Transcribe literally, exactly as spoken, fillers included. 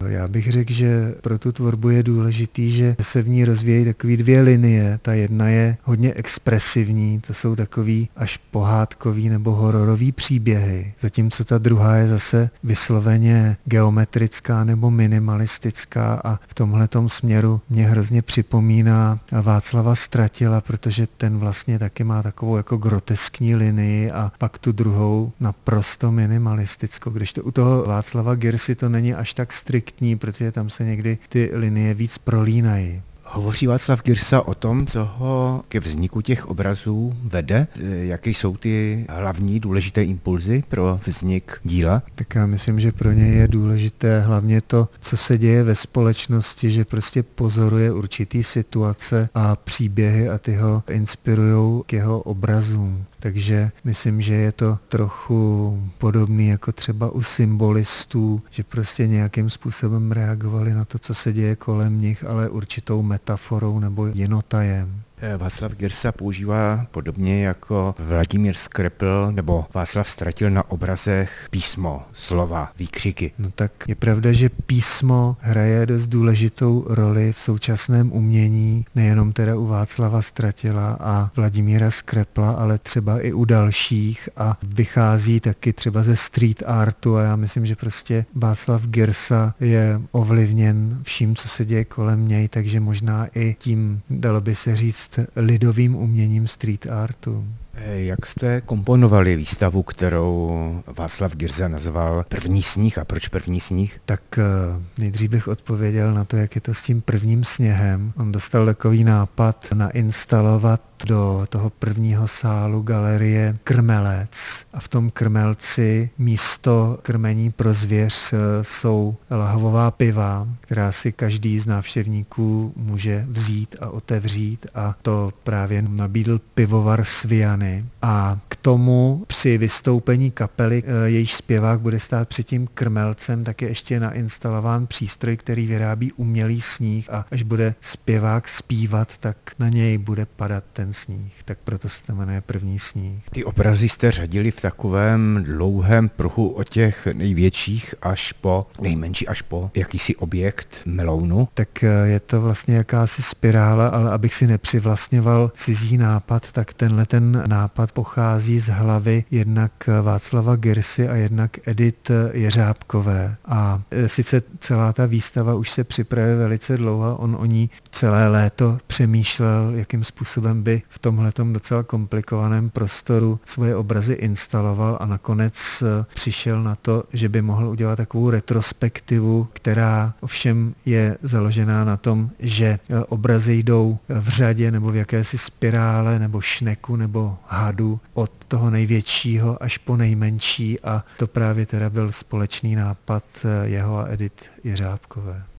Já bych řekl, že pro tu tvorbu je důležitý, že se v ní rozvíjejí takové dvě linie. Ta jedna je hodně expresivní, to jsou takový až pohádkový nebo hororový příběhy. Zatímco ta druhá je zase vysloveně geometrická nebo minimalistická a v tomhletom směru mě hrozně připomíná Václava Stratila, protože ten vlastně taky má takovou jako groteskní linii a pak tu druhou naprosto minimalistickou. Když to u toho Václava Girsy to není až tak striktní, protože tam se někdy ty linie víc prolínají. Hovoří Václav Girsa o tom, co ho ke vzniku těch obrazů vede? Jaké jsou ty hlavní důležité impulzy pro vznik díla? Tak já myslím, že pro něj je důležité hlavně to, co se děje ve společnosti, že prostě pozoruje určitý situace a příběhy a ty ho inspirujou k jeho obrazům. Takže myslím, že je to trochu podobný jako třeba u symbolistů, že prostě nějakým způsobem reagovali na to, co se děje kolem nich, ale určitou metaforou nebo jinotajem. Václav Girsa používá podobně jako Vladimír Skrepl nebo Václav Stratil na obrazech písmo, slova, výkřiky. No tak je pravda, že písmo hraje dost důležitou roli v současném umění, nejenom teda u Václava Stratila a Vladimíra Skrepla, ale třeba i u dalších a vychází taky třeba ze street artu a já myslím, že prostě Václav Girsa je ovlivněn vším, co se děje kolem něj, takže možná i tím, dalo by se říct, lidovým uměním street artu. Jak jste komponovali výstavu, kterou Václav Girsa nazval První sníh a proč první sníh? Tak nejdřív bych odpověděl na to, jak je to s tím prvním sněhem. On dostal takový nápad nainstalovat do toho prvního sálu galerie krmelec. A v tom krmelci místo krmení pro zvěř jsou lahvová piva, která si každý z návštěvníků může vzít a otevřít a to právě nabídl pivovar Sviany. A k tomu při vystoupení kapely, jejíž zpěvák bude stát před tím krmelcem, tak je ještě nainstalován přístroj, který vyrábí umělý sníh a až bude zpěvák zpívat, tak na něj bude padat ten sníh. Tak proto se to jmenuje První sníh. Ty obrazy jste řadili v takovém dlouhém pruhu od těch největších až po nejmenší, až po jakýsi objekt melounu. Tak je to vlastně jakási spirála, ale abych si nepřivlastňoval cizí nápad, tak tenhle ten nápad pochází z hlavy jednak Václava Girsy a jednak Edith Jeřábkové. A sice celá ta výstava už se připravuje velice dlouho, on o ní celé léto přemýšlel, jakým způsobem by v tomhletom docela komplikovaném prostoru svoje obrazy instaloval a nakonec přišel na to, že by mohl udělat takovou retrospektivu, která ovšem je založená na tom, že obrazy jdou v řadě nebo v jakési spirále nebo šneku nebo hadu od toho největšího až po nejmenší a to právě teda byl společný nápad jeho a Edith Jeřábkové.